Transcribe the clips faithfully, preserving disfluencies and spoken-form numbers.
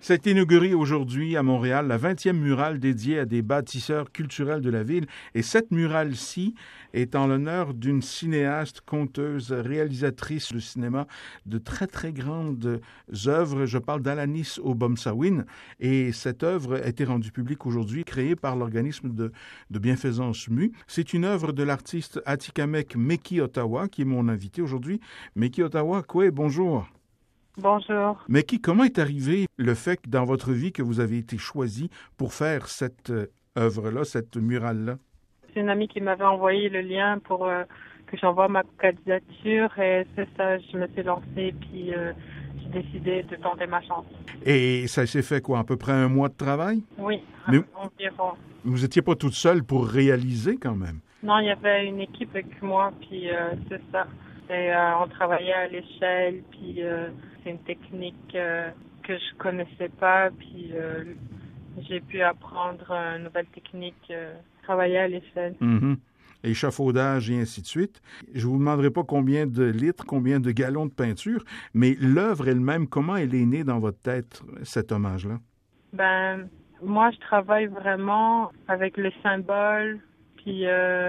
C'est inauguré aujourd'hui à Montréal la vingtième murale dédiée à des bâtisseurs culturels de la ville. Et cette murale-ci est en l'honneur d'une cinéaste, conteuse, réalisatrice de cinéma de très, très grandes œuvres. Je parle d'Alanis Obomsawin. Et cette œuvre a été rendue publique aujourd'hui, créée par l'organisme de, de bienfaisance M U. C'est une œuvre de l'artiste Atikamek Meki Ottawa, qui est mon invité aujourd'hui. Meki Ottawa, quoi, bonjour. Bonjour. Meki, comment est arrivé le fait que dans votre vie que vous avez été choisi pour faire cette œuvre-là, cette murale-là? C'est une amie qui m'avait envoyé le lien pour euh, que j'envoie ma candidature et c'est ça, je me suis lancée puis euh, j'ai décidé de tenter ma chance. Et ça s'est fait quoi, à peu près un mois de travail? Oui, Mais environ. Vous n'étiez pas toute seule pour réaliser quand même? Non, il y avait une équipe avec moi puis euh, c'est ça. Et, euh, on travaillait à l'échelle puis euh, c'est une technique euh, que je connaissais pas puis euh, j'ai pu apprendre une nouvelle technique, euh, travailler à l'échelle. Mm-hmm. Échafaudage et ainsi de suite. Je vous demanderai pas combien de litres, combien de gallons de peinture, mais l'œuvre elle-même, comment elle est née dans votre tête, cet hommage-là? Ben, moi, je travaille vraiment avec les symboles, puis euh,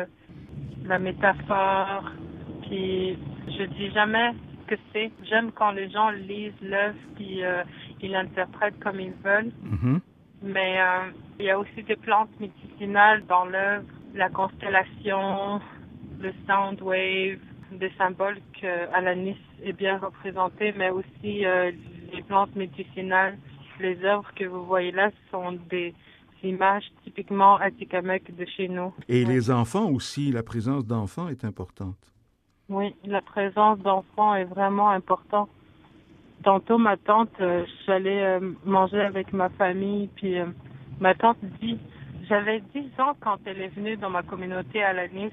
la métaphore, puis je dis jamais ce que c'est. J'aime quand les gens lisent l'œuvre, puis euh, ils l'interprètent comme ils veulent. Mm-hmm. Mais euh, il y a aussi des plantes médicinales dans l'œuvre, la constellation, le sound wave, des symboles que Alanis est bien représenté, mais aussi euh, les plantes médicinales. Les œuvres que vous voyez là sont des images typiquement Atikamek de chez nous. Et oui. Les enfants aussi, la présence d'enfants est importante. Oui, la présence d'enfants est vraiment importante. Tantôt, ma tante, euh, je suis allée euh, manger avec ma famille, puis euh, ma tante dit, j'avais dix ans quand elle est venue dans ma communauté à Alanis,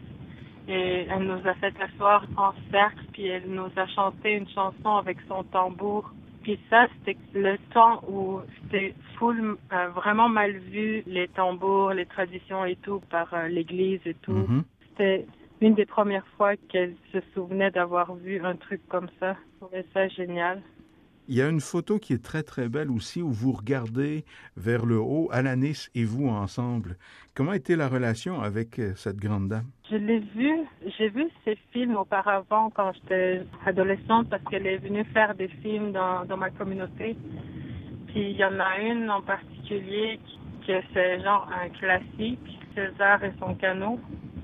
et elle nous a fait asseoir en cercle, puis elle nous a chanté une chanson avec son tambour. Puis ça, c'était le temps où c'était full, euh, vraiment mal vu, les tambours, les traditions et tout, par euh, l'église et tout. Mm-hmm. C'était une des premières fois qu'elle se souvenait d'avoir vu un truc comme ça. Je trouvais ça génial. Il y a une photo qui est très, très belle aussi où vous regardez vers le haut, Alanis et vous ensemble. Comment était la relation avec cette grande dame? Je l'ai vue, j'ai vu ses films auparavant quand j'étais adolescente parce qu'elle est venue faire des films dans, dans ma communauté. Puis il y en a une en particulier qui, que c'est genre un classique, César et son canot.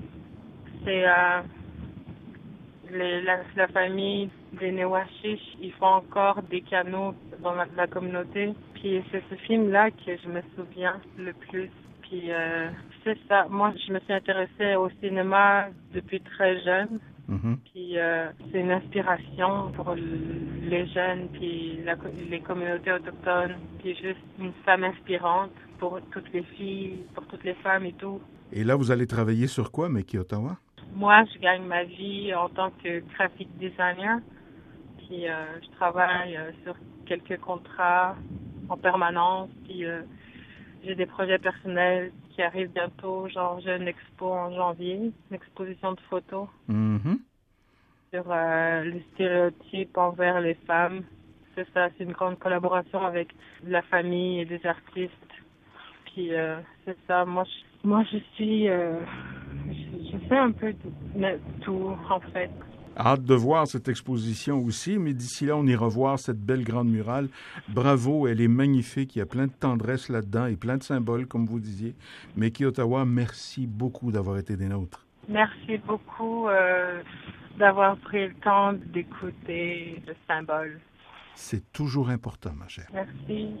C'est euh, les, la, la famille des Néwashish, ils font encore des canots dans la, la communauté. Puis c'est ce film-là que je me souviens le plus. Puis euh, c'est ça. Moi, je me suis intéressée au cinéma depuis très jeune. Mm-hmm. Puis euh, c'est une inspiration pour les jeunes, puis la, les communautés autochtones. Puis juste une femme inspirante pour toutes les filles, pour toutes les femmes et tout. Et là, vous allez travailler sur quoi, Meki Ottawa? Moi, je gagne ma vie en tant que graphic designer. Puis euh, je travaille euh, sur quelques contrats en permanence. Puis euh, j'ai des projets personnels qui arrivent bientôt. Genre, j'ai une expo en janvier, une exposition de photos Mm-hmm. sur euh, les stéréotypes envers les femmes. C'est ça, c'est une grande collaboration avec la famille et des artistes. Puis euh, c'est ça, moi je, moi, je suis... Euh, je, je fais un peu de tout, en fait. Hâte de voir cette exposition aussi, mais d'ici là, on ira voir cette belle grande murale. Bravo, elle est magnifique, il y a plein de tendresse là-dedans et plein de symboles, comme vous disiez. Meki Ottawa, merci beaucoup d'avoir été des nôtres. Merci beaucoup euh, d'avoir pris le temps d'écouter le symbole. C'est toujours important, ma chère. Merci.